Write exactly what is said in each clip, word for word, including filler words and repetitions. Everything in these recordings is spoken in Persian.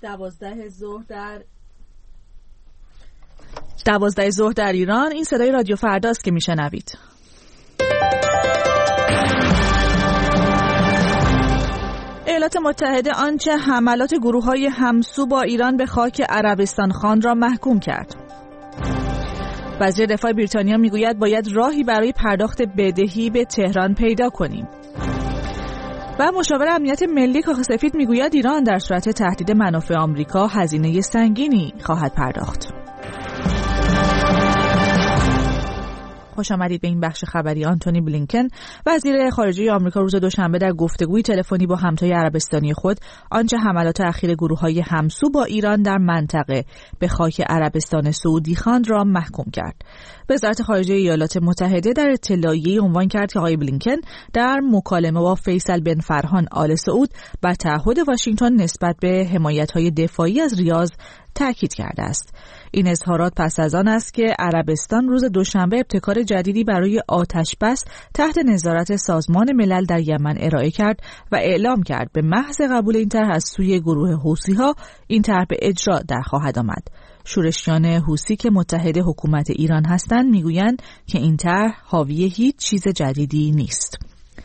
دوازده ظهر در دوازده ظهر در ایران. این صدای رادیو فرداست که میشنوید. ایالات متحده آنچه حملات گروه‌های همسو با ایران به خاک عربستان خواند را محکوم کرد. وزیر دفاع بریتانیا میگوید باید راهی برای پرداخت بدهی به تهران پیدا کنیم. و مشاور امنیت ملی کاخ سفید میگوید ایران در صورت تهدید منافع آمریکا هزینه سنگینی خواهد پرداخت. خوش آمدید به این بخش خبری. آنتونی بلینکن وزیر خارجه آمریکا روز دوشنبه در گفتگوی تلفنی با همتای عربستانی خود آنچه حملات اخیر گروه‌های همسو با ایران در منطقه به خاک عربستان سعودی خواند را محکوم کرد. وزارت خارجه ایالات متحده در اطلاعیه‌ای عنوان کرد که آقای بلینکن در مکالمه با فیصل بن فرحان آل سعود بر تعهد واشنگتن نسبت به حمایت‌های دفاعی از ریاض تاکید کرده است. این اظهارات پس از آن است که عربستان روز دوشنبه ابتکار جدیدی برای آتش بس تحت نظارت سازمان ملل در یمن ارائه کرد و اعلام کرد به محض قبول این طرح از سوی گروه حوثی‌ها این طرح به اجرا در خواهد آمد. شورشیان حوثی که متحد حکومت ایران هستند میگویند که این طرح حاوی هیچ چیز جدیدی نیست.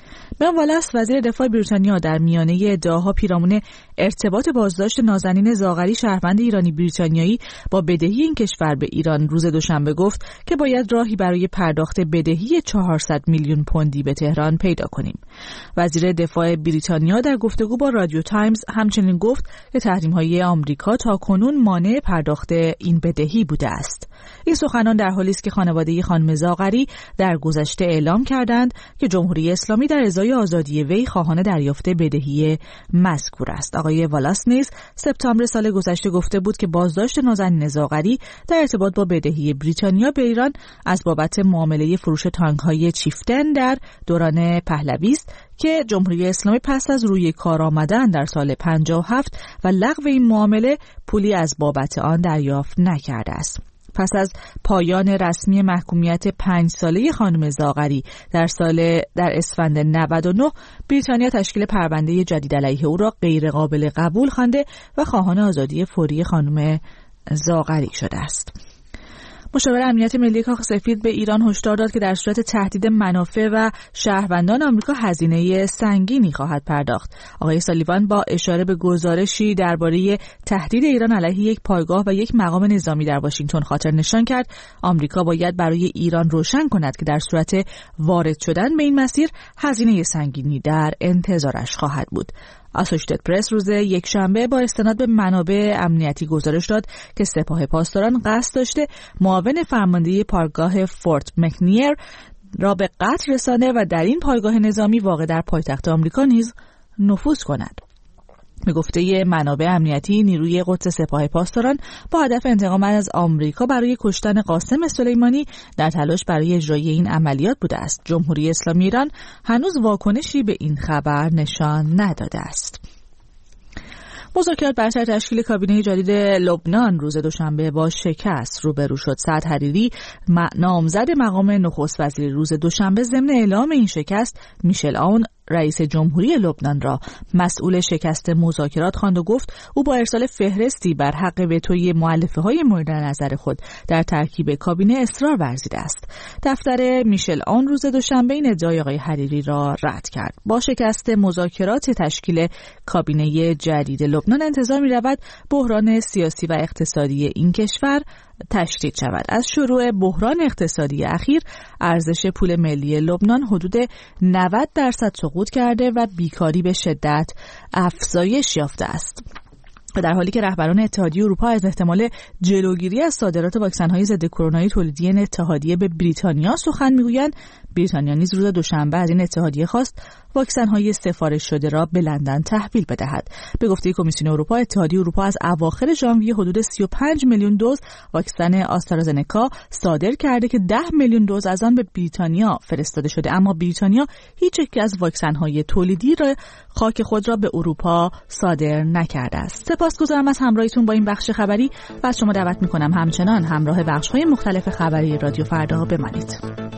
بن والاس وزیر دفاع بریتانیا در میانه ادعاها پیرامون ارتباط بازداشت نازنین زاغری شهروند ایرانی بریتانیایی با بدهی این کشور به ایران روز دوشنبه گفت که باید راهی برای پرداخت بدهی چهارصد میلیون پوندی به تهران پیدا کنیم. وزیر دفاع بریتانیا در گفتگو با رادیو تایمز همچنین گفت که تحریم‌های آمریکا تاکنون مانع پرداخت این بدهی بوده است. این سخنان در حالی است که خانواده خانم زاغری در گذشته اعلام کردند که جمهوری اسلامی در ازای آزادی وی خواهان دریافت بدهی مذکور است. آقای والاس نیز سپتامبر سال گذشته گفته بود که بازداشت نازنین زاغری در ارتباط با بدهی بریتانیا به ایران از بابت معامله فروش تانک‌های چیفتن در دوران پهلوی است که جمهوری اسلامی پس از روی کار آمدن در سال پنجاه و هفت و لغو این معامله پولی از بابت آن دریافت نکرده است. پس از پایان رسمی محکومیت پنج ساله خانم زاغری در سال در اسفند نود و نه، بریتانیا تشکیل پرونده جدید علیه او را غیر قابل قبول خوانده و خواهان آزادی فوری خانم زاغری شده است. مشاور امنیت ملی کاخ سفید به ایران هشدار داد که در صورت تهدید منافع و شهروندان آمریکا هزینه سنگینی خواهد پرداخت. آقای سالیوان با اشاره به گزارشی درباره تهدید ایران علیه یک پایگاه و یک مقام نظامی در واشنگتن خاطر نشان کرد آمریکا باید برای ایران روشن کند که در صورت وارد شدن به این مسیر هزینه سنگینی در انتظارش خواهد بود. اسوشیتد پرس روز یکشنبه با استناد به منابع امنیتی گزارش داد که سپاه پاسداران قصد داشته معاون فرمانده پایگاه فورت مکنیر را به قتل رسانده و در این پایگاه نظامی واقع در پایتخت آمریکا نیز نفوذ کند. به گفته منابع امنیتی نیروی قدس سپاه پاسداران با هدف انتقام از آمریکا برای کشتن قاسم سلیمانی در تلاش برای اجرای این عملیات بوده است. جمهوری اسلامی ایران هنوز واکنشی به این خبر نشان نداده است. مذاکرات بر سر تشکیل کابینه جدید لبنان روز دوشنبه با شکست روبرو شد. سعد حریری نامزد مقام نخست وزیر روز دوشنبه ضمن اعلام این شکست میشل آون رئیس جمهوری لبنان را مسئول شکست مذاکرات خواند و گفت او با ارسال فهرستی بر حق وتوی مؤلفه‌های مورد نظر خود در ترکیب کابینه اصرار ورزیده است. دفتر میشل آن روز دوشنبه این ادعای آقای حریری را رد کرد. با شکست مذاکرات تشکیل کابینه جدید لبنان انتظار می‌رود بحران سیاسی و اقتصادی این کشور تشدید شود. از شروع بحران اقتصادی اخیر ارزش پول ملی لبنان حدود نود درصد سقوط کرده و بیکاری به شدت افزایش یافته است. در حالی که رهبران اتحادیه اروپا از احتمال جلوگیری از صادرات واکسن‌های ضد کرونای تولیدی این اتحادیه به بریتانیا سخن می‌گویند، بریتانیا نیز روز دوشنبه از این اتحادیه خواست واکسن‌های سفارش شده را به لندن تحویل بدهد. به گفته کمیسیون اروپا، اتحادیه اروپا از اواخر ژانویه حدود سی و پنج میلیون دوز واکسن آسترازنکا صادر کرده که ده میلیون دوز از آن به بریتانیا فرستاده شده، اما بریتانیا هیچ یک از واکسن‌های تولیدی را خاک خود را به اروپا صادر نکرده است. سپاسگزارم از همراهیتون با این بخش خبری و از شما دعوت می‌کنم همچنان همراه بخش‌های مختلف خبری رادیو فردا بمانید.